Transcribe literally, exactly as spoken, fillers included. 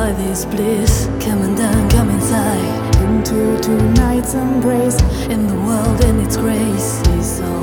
life is bliss. Come and down, come inside, into tonight's embrace. in the world and its grace is all.